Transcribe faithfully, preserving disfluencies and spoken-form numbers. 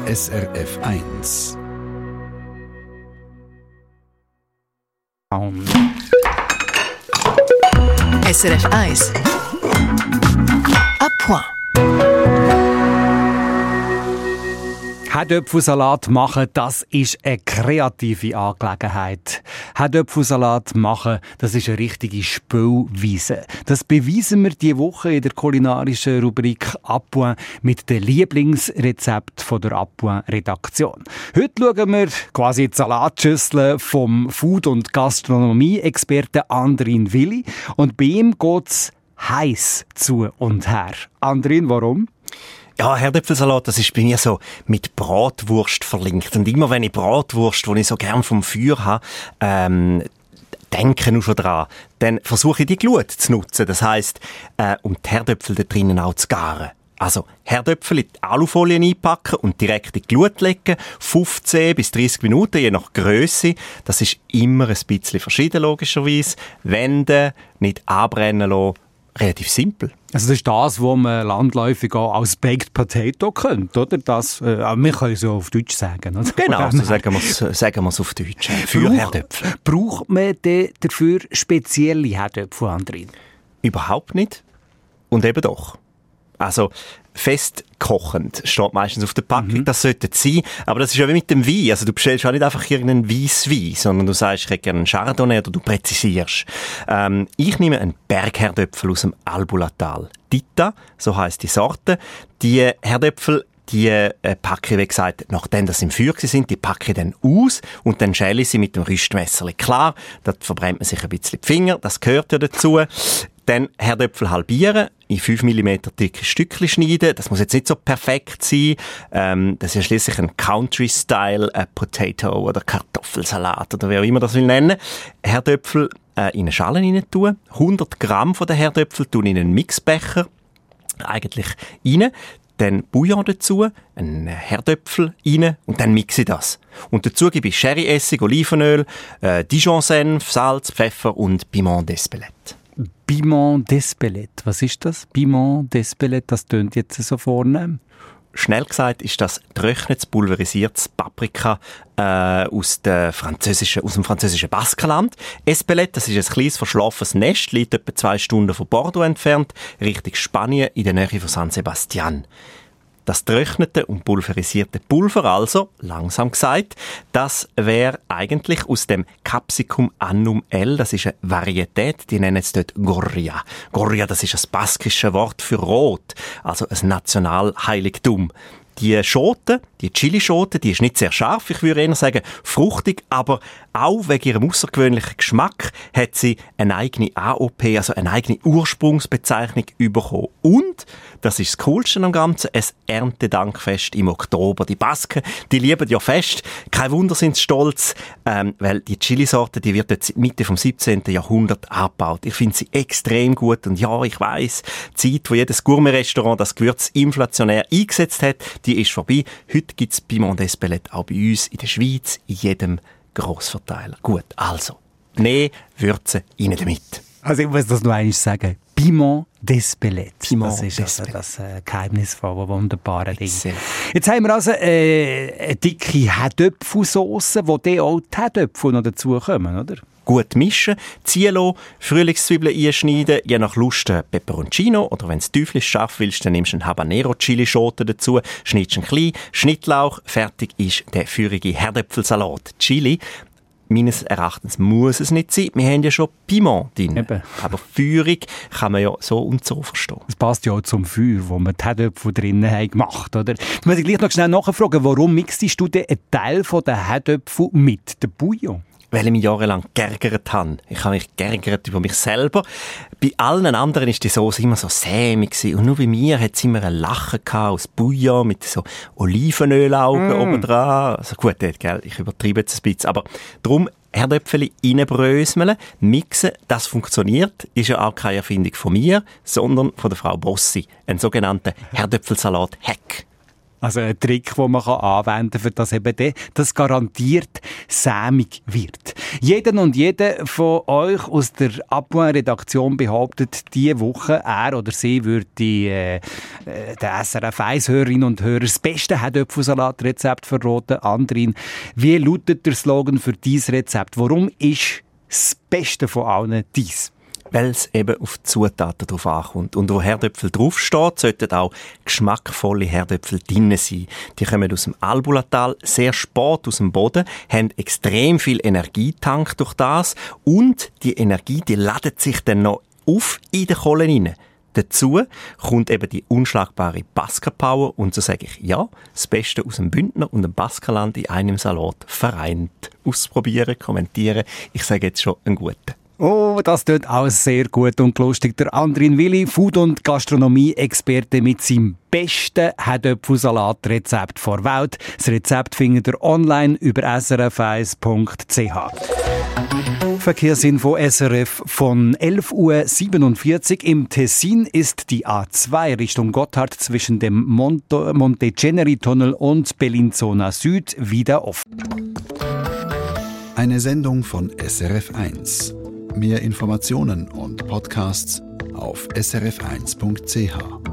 S R F eins. S R F eins. À point. Herdöpfelsalat machen, das ist eine kreative Angelegenheit. Herdöpfelsalat machen, das ist eine richtige Spielweise. Das beweisen wir diese Woche in der kulinarischen Rubrik «À point» mit den Lieblingsrezepten der «À point»-Redaktion. Heute schauen wir quasi die Salatschüssel vom Food- und Gastronomie-Experten Andrin Willi. Und bei ihm geht es heiß zu und her. Andrin, warum? Ja, Herdöpfelsalat, das ist bei mir so mit Bratwurst verlinkt. Und immer wenn ich Bratwurst, die ich so gern vom Feuer habe, ähm, denke nur schon dran, dann versuche ich die Glut zu nutzen. Das heisst, äh, um die Herdöpfel da drinnen auch zu garen. Also Herdöpfel in die Alufolie einpacken und direkt in die Glut legen. fünfzehn bis dreißig Minuten, je nach Grösse. Das ist immer ein bisschen verschieden, logischerweise. Wenden, nicht anbrennen lassen. Relativ simpel. Also das ist das, was man landläufig auch als Baked Potato kennt, oder? Das, äh, wir können es ja auf Deutsch sagen. Oder? Genau, so sagen wir es sagen wir's auf Deutsch. Für Brauch, Herdöpfel. Braucht man de, dafür spezielle Herdöpfel, Andrin? Überhaupt nicht. Und eben doch. Also fest kochend steht meistens auf der Packung. Mhm. Das sollte es sein. Aber das ist ja wie mit dem Wein. Also du bestellst auch nicht einfach irgendeinen Weisswein, sondern du sagst, ich hätte gerne einen Chardonnay oder du präzisierst. Ähm, ich nehme einen Bergherdöpfel aus dem Albulatal. Dita, so heisst die Sorte. Die Herdöpfel, die äh, packe ich, wie gesagt, nachdem sie im Feuer sind, die packe ich dann aus und dann schäle ich sie mit dem Rüstmesser. Klar, da verbrennt man sich ein bisschen die Finger, das gehört ja dazu. Dann Herdöpfel halbieren, in fünf Millimeter dicke Stückchen schneiden. Das muss jetzt nicht so perfekt sein. Ähm, das ist ja schliesslich ein Country-Style äh, Potato oder Kartoffelsalat oder wie auch immer das will nennen. Herdöpfel äh, in eine Schale rein tun. hundert Gramm von den Herdöpfel tun in einen Mixbecher eigentlich rein. Dann Bouillon dazu, einen Herdöpfel rein und dann mixe ich das. Und dazu gebe ich Sherry-Essig, Olivenöl, äh, Dijon-Senf, Salz, Pfeffer und Piment d'Espelette. Piment d'Espelette, was ist das? Piment d'Espelette, das tönt jetzt so vornehm. Schnell gesagt ist das trockenes, pulverisiertes Paprika äh, aus, der französischen, aus dem französischen Baskenland. Espelette, das ist ein kleines, verschlafenes Nest, liegt etwa zwei Stunden von Bordeaux entfernt, Richtung Spanien, in der Nähe von San Sebastian. Das trocknete und pulverisierte Pulver, also, langsam gesagt, das wäre eigentlich aus dem Capsicum annum L, das ist eine Varietät, die nennen es dort Gorria. Gorria, das ist ein baskisches Wort für Rot, also ein Nationalheiligtum. Die Schote, die Chilischote, die ist nicht sehr scharf, ich würde eher sagen fruchtig, aber auch wegen ihrem außergewöhnlichen Geschmack hat sie eine eigene A O P, also eine eigene Ursprungsbezeichnung bekommen. Und, das ist das Coolste am Ganzen, ein Erntedankfest im Oktober. Die Basken, die lieben ja Fest. Kein Wunder sind sie stolz, ähm, weil die Chilisorte, die wird jetzt Mitte vom siebzehnten Jahrhundert angebaut. Ich finde sie extrem gut und ja, ich weiss, die Zeit, wo jedes Gourmet-Restaurant das Gewürz inflationär eingesetzt hat, die ist vorbei. Heute gibt es Piment d'Espelette auch bei uns in der Schweiz, in jedem Grossverteiler. Gut, also, nee, Würze, rein damit. Also ich muss das noch einmal sagen. Piment d'Espelette. Piment das ist also das äh, geheimnisvolle, wunderbare Ding. Sehr. Jetzt haben wir also äh, eine dicke Herdöpfelsauce, wo dann auch die Herdöpfel noch dazukommen, oder? Gut mischen, ziehen lassen, Frühlingszwiebeln einschneiden, je nach Lust Peperoncino oder wenn du es teuflisch scharf willst, dann nimmst du einen Habanero-Chili-Schote dazu, schneidest ihn klein, Schnittlauch, fertig ist der feurige Herdöpfelsalat. Chili, meines Erachtens muss es nicht sein, wir haben ja schon Piment drin. Eben. Aber feurig kann man ja so und so verstehen. Das passt ja auch zum Feuer, wo wir die Herdöpfel drinnen haben gemacht, oder? Ich muss gleich noch schnell nachfragen, warum mixst du denn einen Teil der Herdöpfel mit dem Bouillon? Weil ich mich jahrelang geärgert habe. Ich habe mich geärgert über mich selber. Bei allen anderen war die Sauce immer so sämig gewesen. Und nur bei mir hat es immer ein Lachen gehabt aus Bouillon mit so Olivenölaugen mm. oben dran. Also gut, gell, ich übertreibe jetzt ein bisschen. Aber darum Herdöpfel reinbröseln, mixen, das funktioniert. Ist ja auch keine Erfindung von mir, sondern von der Frau Bossi. Ein sogenannter Herdöpfelsalat-Hack. Also ein Trick, den man anwenden kann, für das eben das garantiert sämig wird. Jeden und jede von euch aus der Appoint-Redaktion behauptet, diese Woche, er oder sie würde äh, den S R F eins-Hörerinnen und Hörern das beste Herdöpfelsalat-Rezept verraten. Andrin, wie lautet der Slogan für dieses Rezept? Warum ist das Beste von allen dies? Weil es eben auf die Zutaten drauf ankommt. Und wo Herdöpfel draufsteht, sollten auch geschmackvolle Herdöpfel drin sein. Die kommen aus dem Albulatal, sehr spät aus dem Boden, haben extrem viel Energietank durch das und die Energie, die ladet sich dann noch auf in den Kohlen rein. Dazu kommt eben die unschlagbare Basker-Power und so sage ich, ja, das Beste aus dem Bündner und dem Baskerland in einem Salat vereint. Ausprobieren, kommentieren, ich sage jetzt schon einen guten. Oh, das tut auch sehr gut und lustig. Der Andrin Willi, Food- und Gastronomie-Experte mit seinem besten Herdöpfelsalat-Rezept vor Welt. Das Rezept findet ihr online über s r f eins punkt c h. Verkehrsinfo S R F von elf Uhr siebenundvierzig. Im Tessin ist die A zwei Richtung Gotthard zwischen dem Monte, Monteceneri-Tunnel und Bellinzona Süd wieder offen. Eine Sendung von S R F eins. Mehr Informationen und Podcasts auf s r f eins punkt c h.